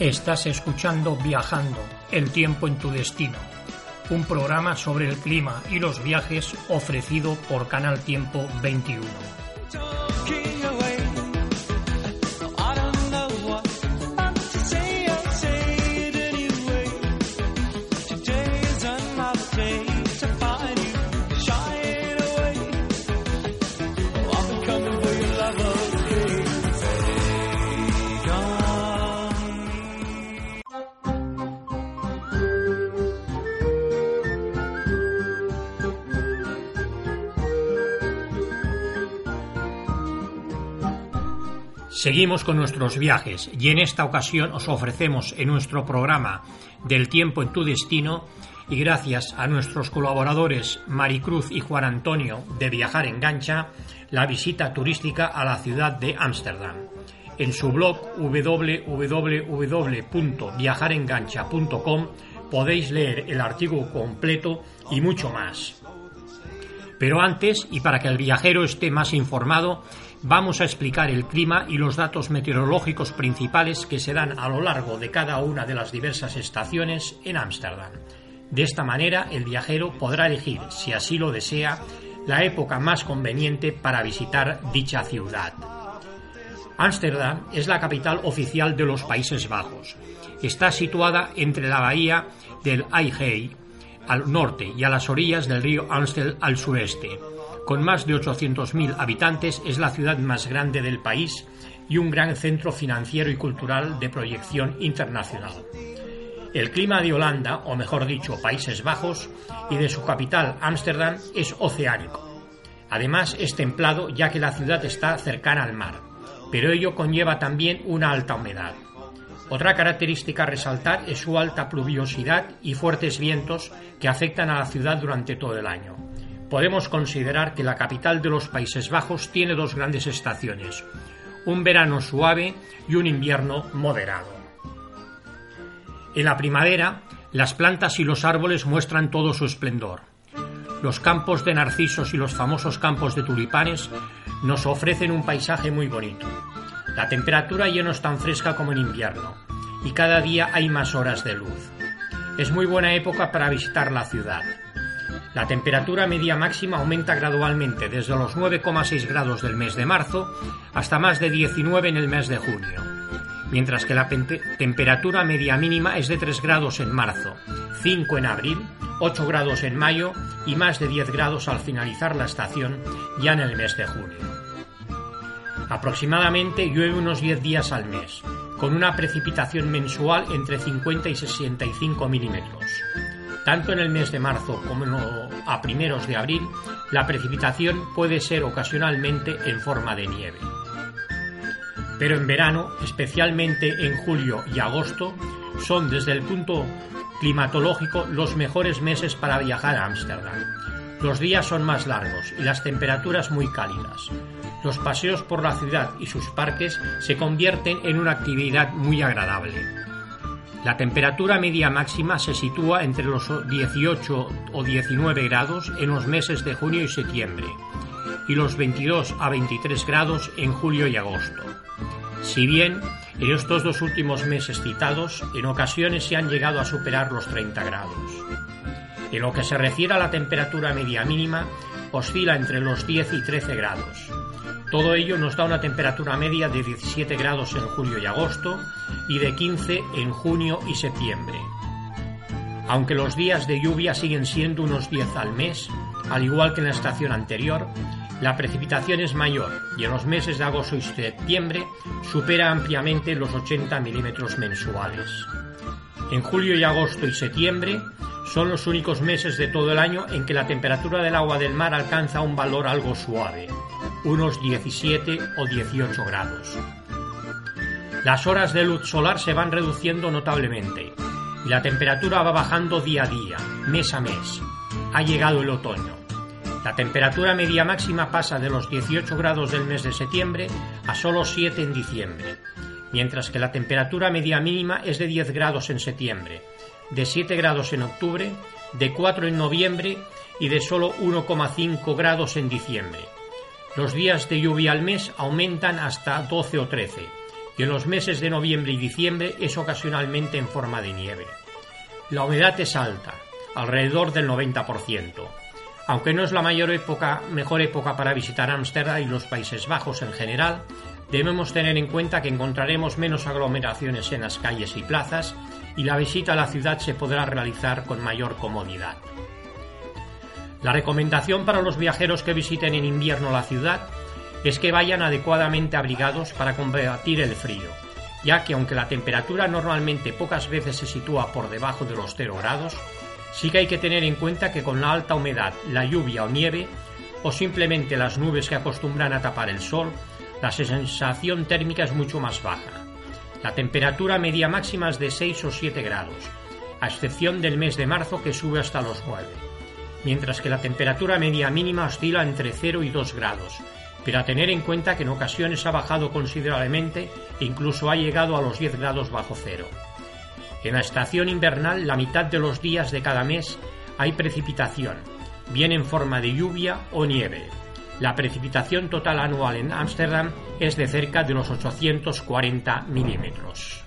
Estás escuchando Viajando, el tiempo en tu destino, un programa sobre el clima y los viajes ofrecido por Canal Tiempo 21. Seguimos con nuestros viajes y en esta ocasión os ofrecemos en nuestro programa Del tiempo en tu destino, y gracias a nuestros colaboradores Maricruz y Juan Antonio de Viajar Engancha, la visita turística a la ciudad de Ámsterdam. En su blog www.viajarengancha.com podéis leer el artículo completo y mucho más. Pero antes, y para que el viajero esté más informado, vamos a explicar el clima y los datos meteorológicos principales que se dan a lo largo de cada una de las diversas estaciones en Ámsterdam. De esta manera, el viajero podrá elegir, si así lo desea, la época más conveniente para visitar dicha ciudad. Ámsterdam es la capital oficial de los Países Bajos. Está situada entre la bahía del IJssel al norte y a las orillas del río Amstel al sureste. Con más de 800.000 habitantes, es la ciudad más grande del país y un gran centro financiero y cultural de proyección internacional. El clima de Holanda, o mejor dicho, Países Bajos, y de su capital, Ámsterdam, es oceánico. Además, es templado ya que la ciudad está cercana al mar, pero ello conlleva también una alta humedad. Otra característica a resaltar es su alta pluviosidad y fuertes vientos que afectan a la ciudad durante todo el año. Podemos considerar que la capital de los Países Bajos tiene dos grandes estaciones, un verano suave y un invierno moderado. En la primavera, las plantas y los árboles muestran todo su esplendor. Los campos de narcisos y los famosos campos de tulipanes nos ofrecen un paisaje muy bonito. La temperatura ya no es tan fresca como en invierno, y cada día hay más horas de luz. Es muy buena época para visitar la ciudad. La temperatura media máxima aumenta gradualmente desde los 9,6 grados del mes de marzo hasta más de 19 en el mes de junio, mientras que la temperatura media mínima es de 3 grados en marzo, 5 en abril, 8 grados en mayo y más de 10 grados al finalizar la estación ya en el mes de junio. Aproximadamente llueve unos 10 días al mes, con una precipitación mensual entre 50 y 65 milímetros. Tanto en el mes de marzo como a primeros de abril, la precipitación puede ser ocasionalmente en forma de nieve. Pero en verano, especialmente en julio y agosto, son desde el punto climatológico los mejores meses para viajar a Ámsterdam. Los días son más largos y las temperaturas muy cálidas. Los paseos por la ciudad y sus parques se convierten en una actividad muy agradable. La temperatura media máxima se sitúa entre los 18 o 19 grados en los meses de junio y septiembre y los 22 a 23 grados en julio y agosto. Si bien en estos dos últimos meses citados, en ocasiones se han llegado a superar los 30 grados. En lo que se refiere a la temperatura media mínima, oscila entre los 10 y 13 grados. Todo ello nos da una temperatura media de 17 grados en julio y agosto y de 15 en junio y septiembre. Aunque los días de lluvia siguen siendo unos 10 al mes, al igual que en la estación anterior, la precipitación es mayor y en los meses de agosto y septiembre supera ampliamente los 80 milímetros mensuales. En julio y agosto y septiembre son los únicos meses de todo el año en que la temperatura del agua del mar alcanza un valor algo suave, unos 17 o 18 grados. Las horas de luz solar se van reduciendo notablemente y la temperatura va bajando día a día, mes a mes. Ha llegado el otoño. La temperatura media máxima pasa de los 18 grados del mes de septiembre a solo 7 en diciembre, mientras que la temperatura media mínima es de 10 grados en septiembre, de 7 grados en octubre, de 4 en noviembre y de solo 1,5 grados en diciembre. Los días de lluvia al mes aumentan hasta 12 o 13, y en los meses de noviembre y diciembre es ocasionalmente en forma de nieve. La humedad es alta, alrededor del 90%. Aunque no es la mejor época para visitar Ámsterdam y los Países Bajos en general, debemos tener en cuenta que encontraremos menos aglomeraciones en las calles y plazas y la visita a la ciudad se podrá realizar con mayor comodidad. La recomendación para los viajeros que visiten en invierno la ciudad es que vayan adecuadamente abrigados para combatir el frío, ya que aunque la temperatura normalmente pocas veces se sitúa por debajo de los 0 grados, sí que hay que tener en cuenta que con la alta humedad, la lluvia o nieve, o simplemente las nubes que acostumbran a tapar el sol, la sensación térmica es mucho más baja. La temperatura media máxima es de 6 o 7 grados, a excepción del mes de marzo que sube hasta los 9, mientras que la temperatura media mínima oscila entre 0 y 2 grados, pero a tener en cuenta que en ocasiones ha bajado considerablemente e incluso ha llegado a los 10 grados bajo cero. En la estación invernal, la mitad de los días de cada mes hay precipitación, bien en forma de lluvia o nieve. La precipitación total anual en Ámsterdam es de cerca de los 840 milímetros.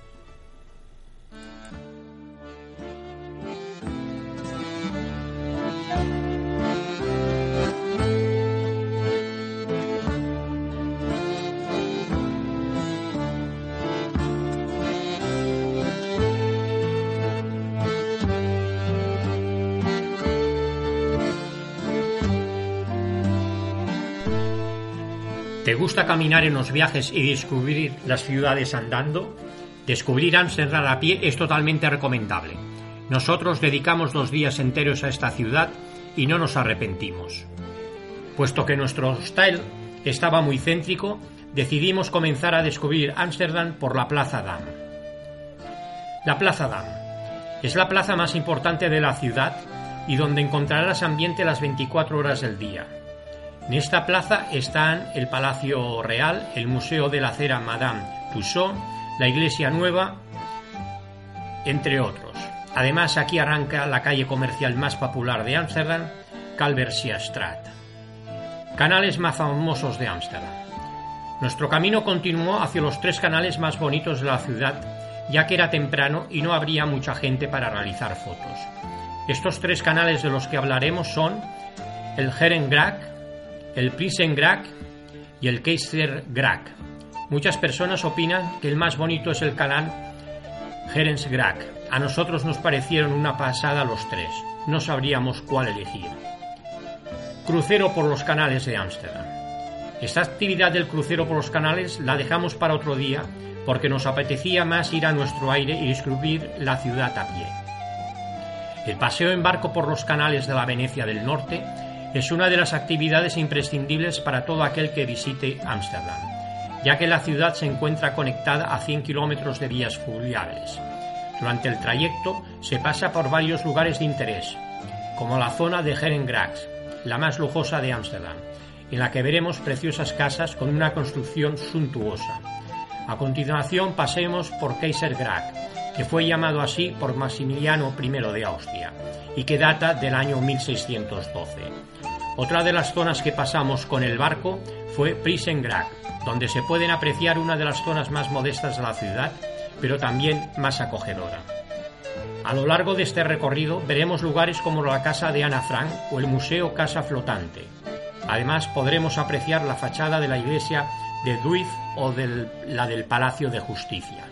¿Te gusta caminar en los viajes y descubrir las ciudades andando? Descubrir Ámsterdam a pie es totalmente recomendable. Nosotros dedicamos 2 días enteros a esta ciudad y no nos arrepentimos. Puesto que nuestro hostel estaba muy céntrico, decidimos comenzar a descubrir Ámsterdam por la Plaza Dam. La Plaza Dam es la plaza más importante de la ciudad y donde encontrarás ambiente las 24 horas del día. En esta plaza están el Palacio Real, el Museo de la Cera Madame Tussauds, la Iglesia Nueva, entre otros. Además, aquí arranca la calle comercial más popular de Ámsterdam, Kalverstraat. Canales más famosos de Ámsterdam. Nuestro camino continuó hacia los 3 canales más bonitos de la ciudad, ya que era temprano y no habría mucha gente para realizar fotos. Estos 3 canales de los que hablaremos son el Herengracht, el Prinsengracht y el Keizergracht. Muchas personas opinan que el más bonito es el canal Herengracht. A nosotros nos parecieron una pasada los 3. No sabríamos cuál elegir. Crucero por los canales de Ámsterdam. Esta actividad del crucero por los canales la dejamos para otro día porque nos apetecía más ir a nuestro aire y descubrir la ciudad a pie. El paseo en barco por los canales de la Venecia del Norte es una de las actividades imprescindibles para todo aquel que visite Ámsterdam, ya que la ciudad se encuentra conectada a 100 kilómetros de vías fluviales. Durante el trayecto se pasa por varios lugares de interés, como la zona de Herengracht, la más lujosa de Ámsterdam, en la que veremos preciosas casas con una construcción suntuosa. A continuación pasemos por Keizergracht, que fue llamado así por Maximiliano I de Austria y que data del año 1612. Otra de las zonas que pasamos con el barco fue Prinsengracht, donde se pueden apreciar una de las zonas más modestas de la ciudad, pero también más acogedora. A lo largo de este recorrido veremos lugares como la Casa de Ana Frank o el Museo Casa Flotante. Además podremos apreciar la fachada de la iglesia de Duif o la del Palacio de Justicia.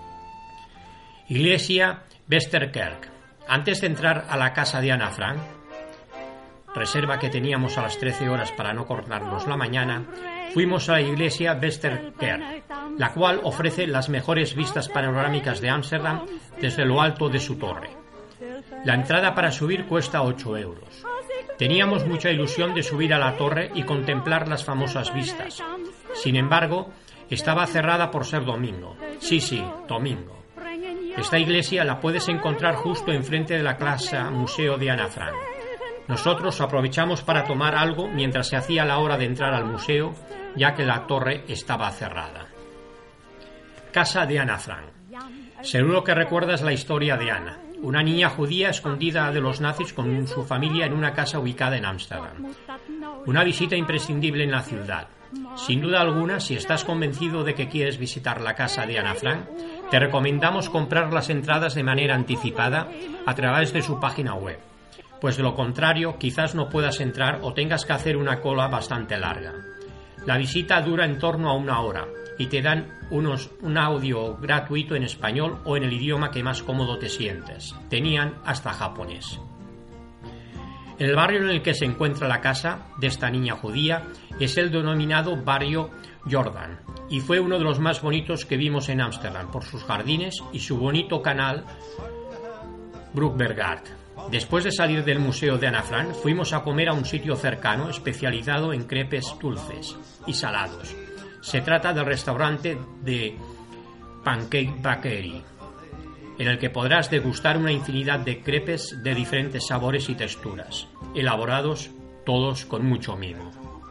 Iglesia Westerkerk. Antes de entrar a la casa de Ana Frank, reserva que teníamos a las 13 horas para no cortarnos la mañana, fuimos a la iglesia Westerkerk, la cual ofrece las mejores vistas panorámicas de Ámsterdam desde lo alto de su torre. La entrada para subir cuesta 8 euros. Teníamos mucha ilusión de subir a la torre y contemplar las famosas vistas. Sin embargo, estaba cerrada por ser domingo. Sí, domingo. Esta iglesia la puedes encontrar justo enfrente de la Casa Museo de Ana Frank. Nosotros aprovechamos para tomar algo mientras se hacía la hora de entrar al museo, ya que la torre estaba cerrada. Casa de Ana Frank. Seguro que recuerdas la historia de Ana, una niña judía escondida de los nazis con su familia en una casa ubicada en Ámsterdam. Una visita imprescindible en la ciudad. Sin duda alguna, si estás convencido de que quieres visitar la casa de Ana Frank, te recomendamos comprar las entradas de manera anticipada a través de su página web, pues de lo contrario quizás no puedas entrar o tengas que hacer una cola bastante larga. La visita dura en torno a 1 hora y te dan un audio gratuito en español o en el idioma que más cómodo te sientes. Tenían hasta japonés. El barrio en el que se encuentra la casa de esta niña judía es el denominado barrio Jordan y fue uno de los más bonitos que vimos en Ámsterdam por sus jardines y su bonito canal Broekbergaard. Después de salir del museo de Ana Frank, fuimos a comer a un sitio cercano especializado en crepes dulces y salados. Se trata del restaurante de Pancake Bakery, en el que podrás degustar una infinidad de crepes de diferentes sabores y texturas, elaborados todos con mucho mimo.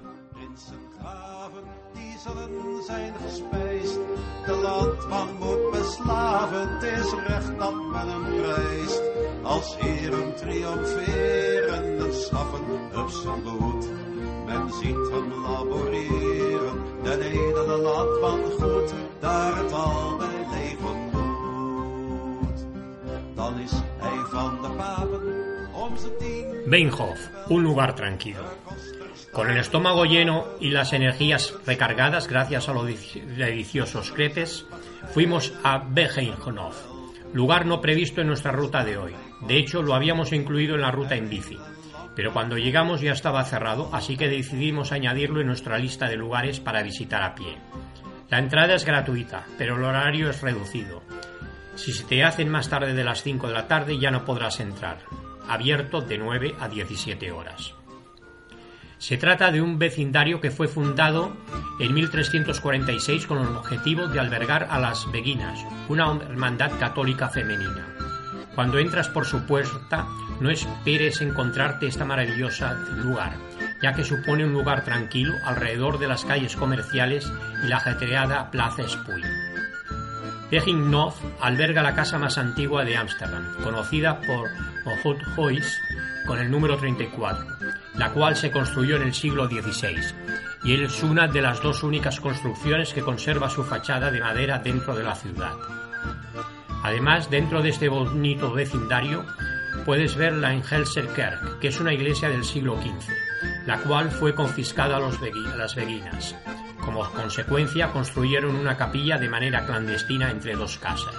Als heren triomferen en schaffen op zijn bloed. Men ziet hem laboreren, de edele landman goed, daar het al bij leven moet. Dan is hij van de papen om zijn 10. Beenhof, un lugar tranquilo. Con el estómago lleno y las energías recargadas gracias a los deliciosos crepes, fuimos a Beenhof, lugar no previsto en nuestra ruta de hoy. De hecho, lo habíamos incluido en la ruta en bici, pero cuando llegamos ya estaba cerrado, así que decidimos añadirlo en nuestra lista de lugares para visitar a pie. La entrada es gratuita, pero el horario es reducido. Si se te hacen más tarde de las 5 de la tarde ya no podrás entrar. Abierto de 9 a 17 horas. Se trata de un vecindario que fue fundado en 1346 con el objetivo de albergar a las beguinas, una hermandad católica femenina. Cuando entras por su puerta, no esperes encontrarte este maravilloso lugar, ya que supone un lugar tranquilo alrededor de las calles comerciales y la ajetreada Plaza Spui. Beenhof alberga la casa más antigua de Ámsterdam, conocida por Houthuis con el número 34, la cual se construyó en el siglo XVI, y es una de las 2 únicas construcciones que conserva su fachada de madera dentro de la ciudad. Además, dentro de este bonito vecindario puedes ver la Engelserkerk, que es una iglesia del siglo XV, la cual fue confiscada a las beguinas. Como consecuencia, construyeron una capilla de manera clandestina entre 2 casas.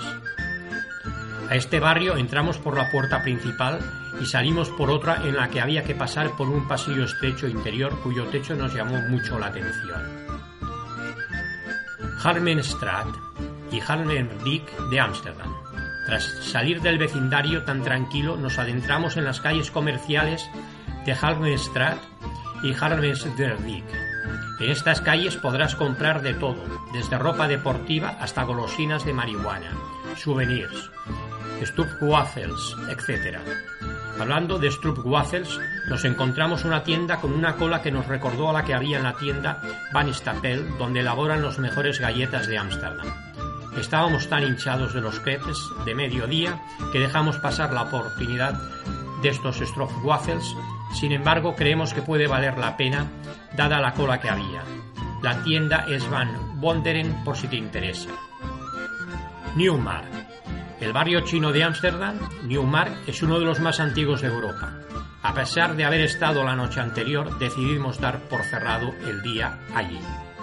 A este barrio entramos por la puerta principal y salimos por otra en la que había que pasar por un pasillo estrecho interior cuyo techo nos llamó mucho la atención. Harmenstraat y Harmendijk de Ámsterdam. Tras salir del vecindario tan tranquilo, nos adentramos en las calles comerciales de Harmenstraat y Harmensdijk. En estas calles podrás comprar de todo, desde ropa deportiva hasta golosinas de marihuana, souvenirs, stroopwafels, etc. Hablando de stroopwafels, nos encontramos una tienda con una cola que nos recordó a la que había en la tienda Van Stapel, donde elaboran las mejores galletas de Ámsterdam. Estábamos tan hinchados de los crepes de mediodía que dejamos pasar la oportunidad de estos stroopwafels. Sin embargo, creemos que puede valer la pena dada la cola que había. La tienda es Van Wonderen por si te interesa. Nieuwmarkt. El barrio chino de Ámsterdam, Nieuwmarkt, es uno de los más antiguos de Europa. A pesar de haber estado la noche anterior, decidimos dar por cerrado el día allí.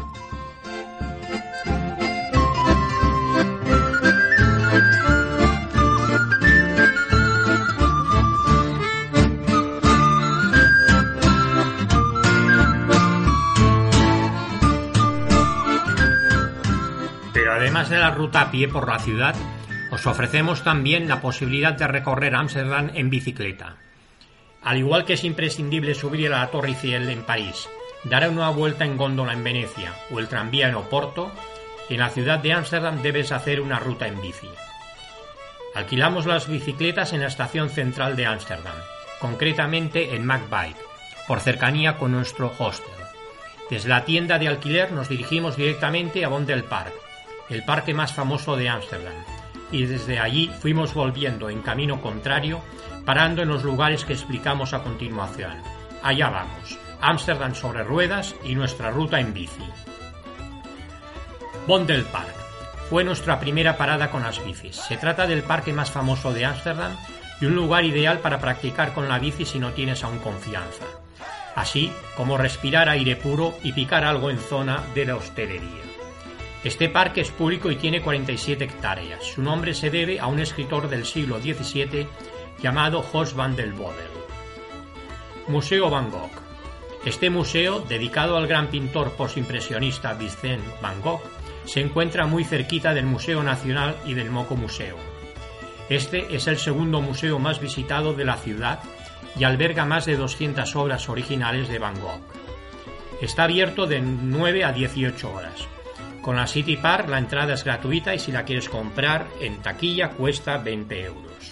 Pero además de la ruta a pie por la ciudad, os ofrecemos también la posibilidad de recorrer Ámsterdam en bicicleta. Al igual que es imprescindible subir a la Torre Eiffel en París, dar una vuelta en góndola en Venecia o el tranvía en Oporto, en la ciudad de Ámsterdam debes hacer una ruta en bici. Alquilamos las bicicletas en la estación central de Ámsterdam, concretamente en McBike, por cercanía con nuestro hostel. Desde la tienda de alquiler nos dirigimos directamente a Vondelpark, el parque más famoso de Ámsterdam, y desde allí fuimos volviendo en camino contrario, parando en los lugares que explicamos a continuación. Allá vamos. Ámsterdam sobre ruedas y nuestra ruta en bici. Vondelpark fue nuestra primera parada con las bicis. Se trata del parque más famoso de Ámsterdam y un lugar ideal para practicar con la bici si no tienes aún confianza, así como respirar aire puro y picar algo en zona de la hostelería. Este parque es público y tiene 47 hectáreas. Su nombre se debe a un escritor del siglo XVII llamado Jos van den Boddel. Museo Van Gogh. Este museo, dedicado al gran pintor postimpresionista Vincent van Gogh, se encuentra muy cerquita del Museo Nacional y del Moco Museo. Este es el segundo museo más visitado de la ciudad y alberga más de 200 obras originales de Van Gogh. Está abierto de 9 a 18 horas. Con la City Park la entrada es gratuita y si la quieres comprar en taquilla cuesta 20 euros.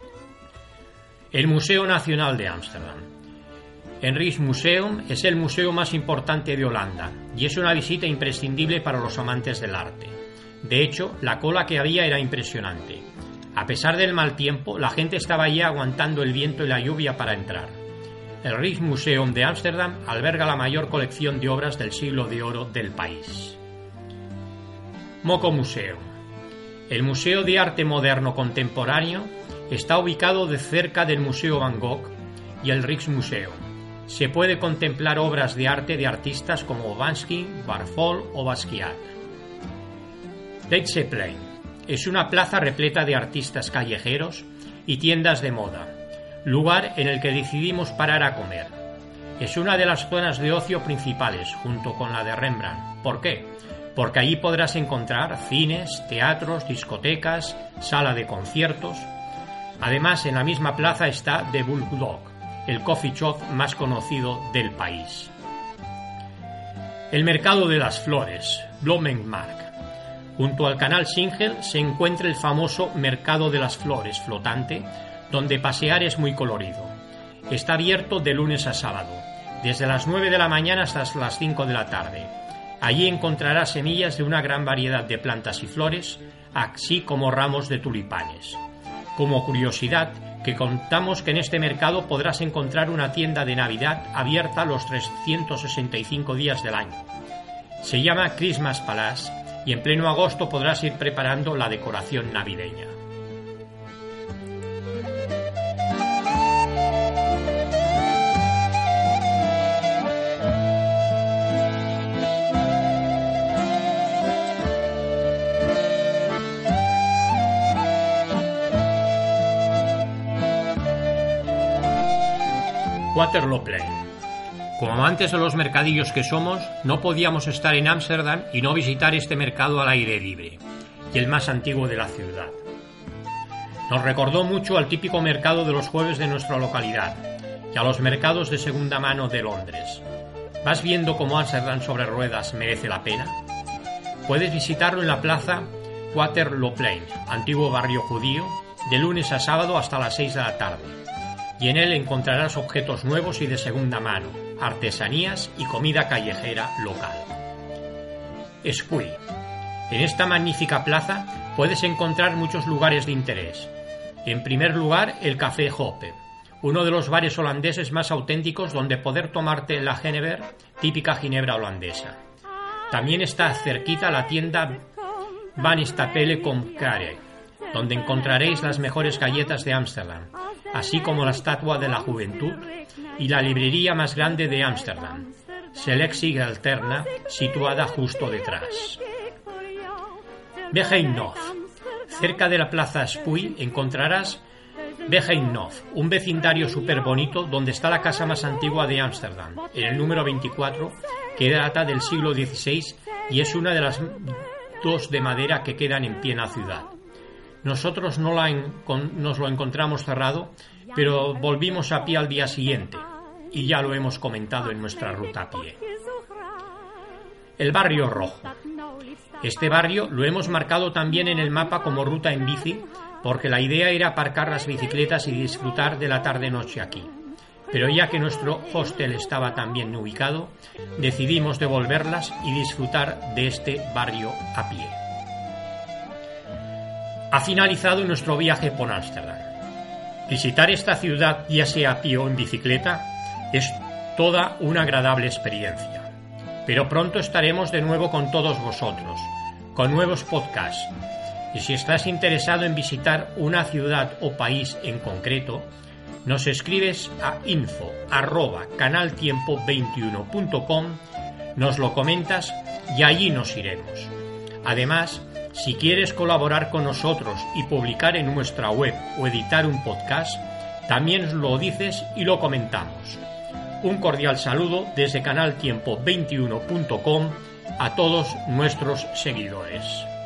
El Museo Nacional de Ámsterdam. El Rijksmuseum es el museo más importante de Holanda y es una visita imprescindible para los amantes del arte. De hecho, la cola que había era impresionante. A pesar del mal tiempo, la gente estaba allí aguantando el viento y la lluvia para entrar. El Rijksmuseum de Ámsterdam alberga la mayor colección de obras del siglo de oro del país. Moco Museum. El Museo de Arte Moderno Contemporáneo está ubicado de cerca del Museo Van Gogh y el Rijksmuseum. Se puede contemplar obras de arte de artistas como Banksy, Warhol o Basquiat. Leidseplein es una plaza repleta de artistas callejeros y tiendas de moda, lugar en el que decidimos parar a comer. Es una de las zonas de ocio principales, junto con la de Rembrandt. ¿Por qué? Porque allí podrás encontrar cines, teatros, discotecas, sala de conciertos. Además, en la misma plaza está The Bulldog, el coffee shop más conocido del país. El Mercado de las Flores, Bloemenmarkt. Junto al canal Singel se encuentra el famoso Mercado de las Flores flotante, donde pasear es muy colorido. Está abierto de lunes a sábado, desde las 9 de la mañana hasta las 5 de la tarde. Allí encontrarás semillas de una gran variedad de plantas y flores, así como ramos de tulipanes. Como curiosidad, que contamos que en este mercado podrás encontrar una tienda de Navidad abierta los 365 días del año. Se llama Christmas Palace y en pleno agosto podrás ir preparando la decoración navideña. Waterlooplein. Como amantes de los mercadillos que somos, no podíamos estar en Ámsterdam y no visitar este mercado al aire libre, y el más antiguo de la ciudad. Nos recordó mucho al típico mercado de los jueves de nuestra localidad y a los mercados de segunda mano de Londres. ¿Vas viendo cómo Ámsterdam sobre ruedas merece la pena? Puedes visitarlo en la plaza Waterlooplein, antiguo barrio judío, de lunes a sábado hasta las 6 de la tarde. Y en él encontrarás objetos nuevos y de segunda mano, artesanías y comida callejera local. Spui. En esta magnífica plaza puedes encontrar muchos lugares de interés. En primer lugar, el Café Hoppe, uno de los bares holandeses más auténticos donde poder tomarte la Genever, típica ginebra holandesa. También está cerquita la tienda Van Stapele Comkare, donde encontraréis las mejores galletas de Ámsterdam, así como la Estatua de la Juventud y la librería más grande de Ámsterdam, Selectie Alterna, situada justo detrás. Begijnhof. Cerca de la plaza Spui encontrarás Begijnhof, un vecindario súper bonito donde está la casa más antigua de Ámsterdam, en el número 24, que data del siglo XVI y es una de las dos de madera que quedan en pie en la ciudad. Nosotros nos lo encontramos cerrado, pero volvimos a pie al día siguiente, y ya lo hemos comentado en nuestra ruta a pie. El Barrio Rojo. Este barrio lo hemos marcado también en el mapa como ruta en bici, porque la idea era aparcar las bicicletas y disfrutar de la tarde-noche aquí. Pero ya que nuestro hostel estaba tan bien ubicado, decidimos devolverlas y disfrutar de este barrio a pie. Ha finalizado nuestro viaje por Ámsterdam. Visitar esta ciudad, ya sea a pie o en bicicleta, es toda una agradable experiencia. Pero pronto estaremos de nuevo con todos vosotros, con nuevos podcasts. Y si estás interesado en visitar una ciudad o país en concreto, nos escribes a info@canaltiempo21.com, nos lo comentas y allí nos iremos. Además, si quieres colaborar con nosotros y publicar en nuestra web o editar un podcast, también lo dices y lo comentamos. Un cordial saludo desde canaltiempo21.com a todos nuestros seguidores.